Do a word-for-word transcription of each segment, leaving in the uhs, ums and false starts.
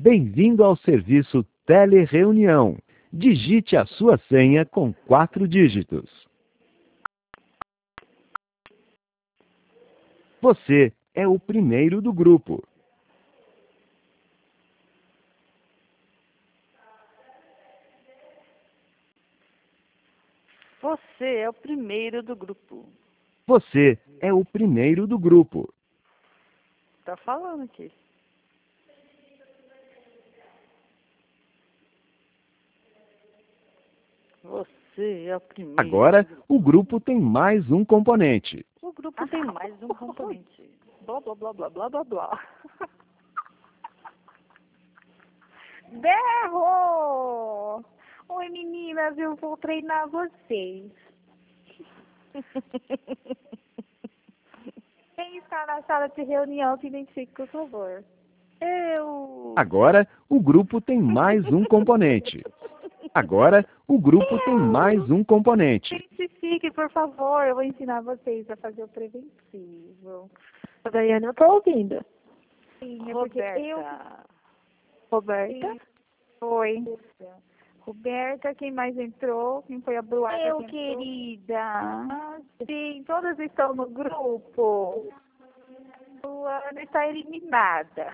Bem-vindo ao serviço Telereunião. Digite a sua senha com quatro dígitos. Você é o primeiro do grupo. Você é o primeiro do grupo. Você é o primeiro do grupo. Tá falando aqui. Você é o primeiro. Agora, o grupo tem mais um componente. O grupo tem mais um componente. Blá, blá, blá, blá, blá, blá, blá. Berro! Oi, meninas, eu vou treinar vocês. Quem está na sala de reunião, se identifique, por favor. Eu... Agora, o grupo tem mais um componente. Agora, o grupo tem mais um componente. Identifique, por favor, eu vou ensinar vocês a fazer o preventivo. Daiane, eu tô ouvindo. Sim, é porque Roberta. eu... Roberta? Oi. Roberta, quem mais entrou? Quem foi a Bruada? Eu, querida. Ah, sim, todas estão no grupo. Luana está eliminada.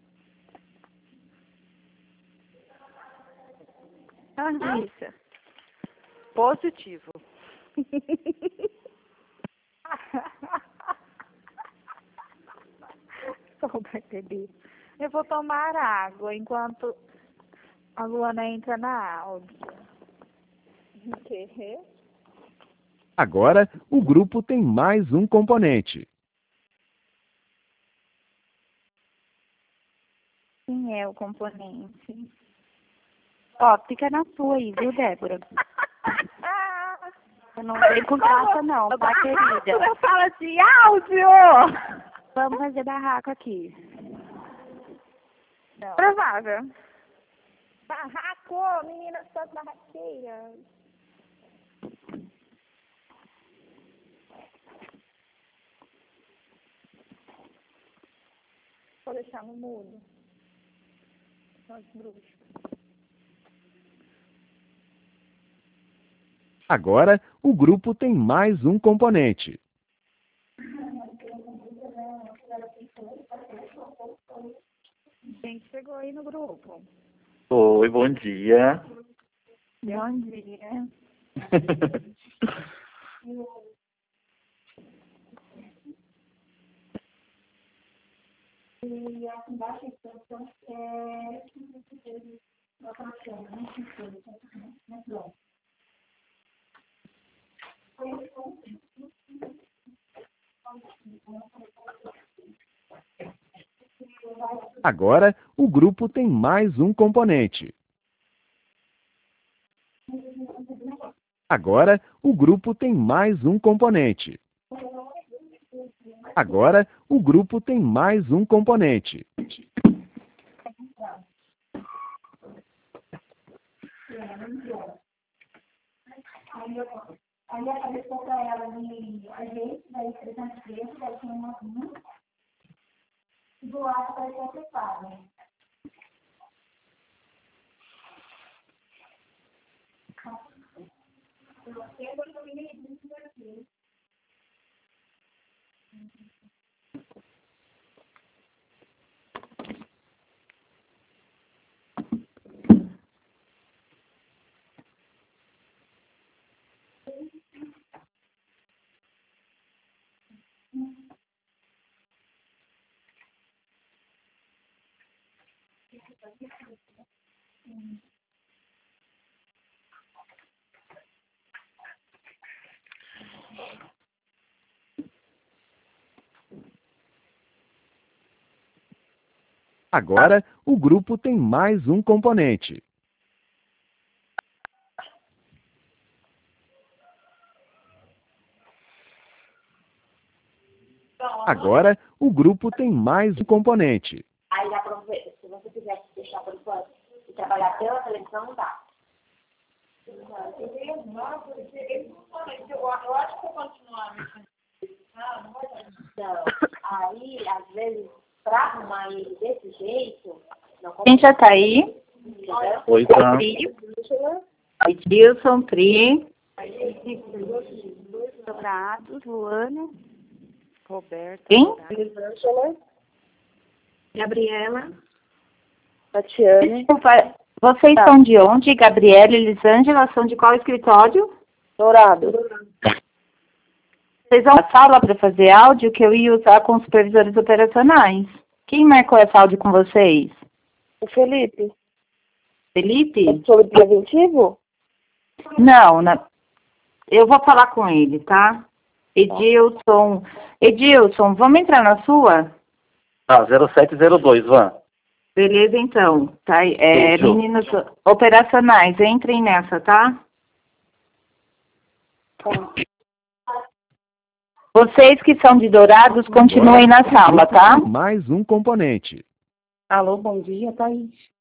Ah, isso. Positivo. Roberta disse. Eu vou tomar água enquanto a Luana entra na áudio. Que? Agora, o grupo tem mais um componente. Quem é o componente? Ó, fica na sua aí, viu, Débora? Eu não vem com graça não, tá, querida? Uma sala de áudio! Vamos fazer barraco aqui. Não. Provável. Barraco, meninas todas barraqueiras. Vou deixar no mudo. Nós bruxos. Agora, o grupo tem mais um componente. Quem chegou aí no grupo? Oi, bom dia. Bom dia. E aqui embaixo é Agora, o grupo tem mais um componente. Agora, o grupo tem mais um componente. Agora, o grupo tem mais um componente. Aí apareceu para ela de agente, daí trezentos vezes, daí tinha uma vinha, e do lado apareceu a prepara. Agora, o grupo tem mais um componente. Agora, o grupo tem mais um componente. Aí dá pra ver, se você quiser deixar por enquanto e trabalhar pela televisão, não dá. Não, porque ele não pode, eu acho que eu continuar mexendo. Não, não vai dar. Aí, às vezes, pra arrumar ele desse jeito, Quem já tá aí? Oi, Van. Pri. Edilson, Pri. Dourados, Luana. Roberta. Quem? Gabriela. Tatiane. Desculpa, vocês são de onde? Gabriela e Elisângela são de qual escritório? Dourado. Vocês vão na sala para fazer áudio que eu ia usar com os supervisores operacionais. Quem marcou essa áudio com vocês? O Felipe. Felipe? É sobre preventivo? Não, na... eu vou falar com ele, tá? Edilson. Edilson, vamos entrar na sua? Tá, zero sete zero dois, Van. Beleza, então. Tá, é, Fechou. meninos operacionais, entrem nessa, tá? Vocês que são de Dourados, continuem na sala, tá? Mais um componente. Alô, bom dia, Thaís.